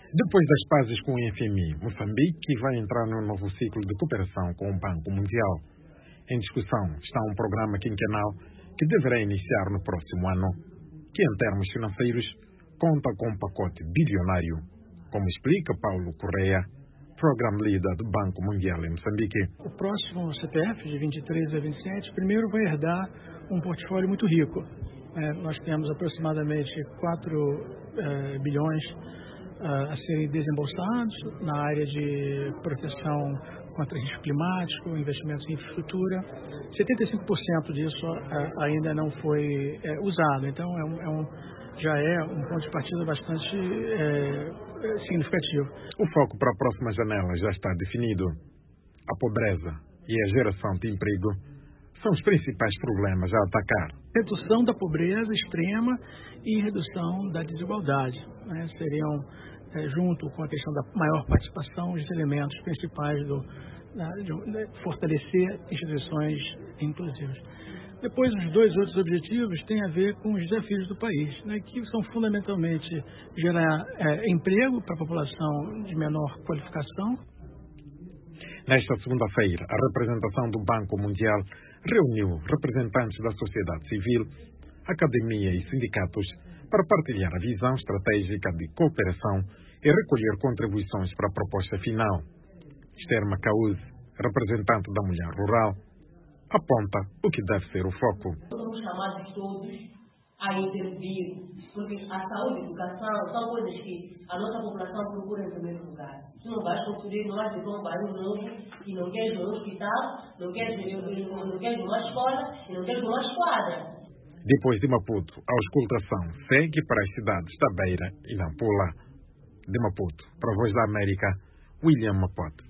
Depois das pazes com o FMI, Moçambique vai entrar num novo ciclo de cooperação com o Banco Mundial. Em discussão está um programa quinquenal que deverá iniciar no próximo ano, que em termos financeiros conta com um pacote bilionário, como explica Paulo Correia, Program Leader do Banco Mundial em Moçambique. O próximo CPF, de 23 a 27, primeiro vai herdar um portfólio muito rico. Nós temos aproximadamente 4 bilhões a serem desembolsados na área de proteção contra risco climático, investimentos em infraestrutura. 75% disso ainda não foi usado, então já é um ponto de partida bastante significativo. O foco para a próxima janela já está definido. A pobreza e a geração de emprego são os principais problemas a atacar. Redução da pobreza extrema e redução da desigualdade, seriam, junto com a questão da maior participação, os elementos principais de fortalecer instituições inclusivas. Depois, os dois outros objetivos têm a ver com os desafios do país, que são fundamentalmente gerar emprego para a população de menor qualificação. Nesta segunda-feira, a representação do Banco Mundial reuniu representantes da sociedade civil, academia e sindicatos para partilhar a visão estratégica de cooperação e recolher contribuições para a proposta final. Esther Macaúze, representante da Mulher Rural, aponta o que deve ser o foco. Somos chamados todos a intervir, porque a saúde e a educação são coisas que a nossa população procura em primeiro lugar. Tu não vais construir mais de um bairro novo e não queres um hospital, não queres uma escola e não queres uma esquadra. Depois de Maputo, a auscultação segue para as cidades da Beira e Nampula. De Maputo, para a Voz da América, William Mapote.